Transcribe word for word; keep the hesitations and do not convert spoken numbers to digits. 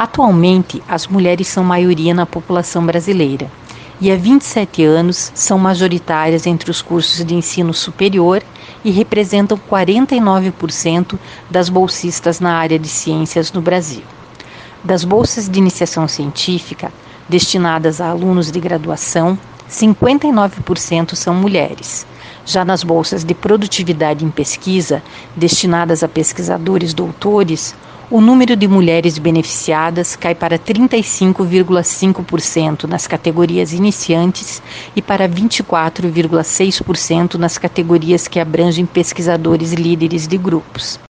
Atualmente, as mulheres são maioria na população brasileira e há vinte e sete anos são majoritárias entre os cursos de ensino superior e representam quarenta e nove por cento das bolsistas na área de ciências no Brasil. Das bolsas de iniciação científica, destinadas a alunos de graduação, cinquenta e nove por cento são mulheres. Já nas bolsas de produtividade em pesquisa, destinadas a pesquisadores doutores, o número de mulheres beneficiadas cai para trinta e cinco vírgula cinco por cento nas categorias iniciantes e para vinte e quatro vírgula seis por cento nas categorias que abrangem pesquisadores líderes de grupos.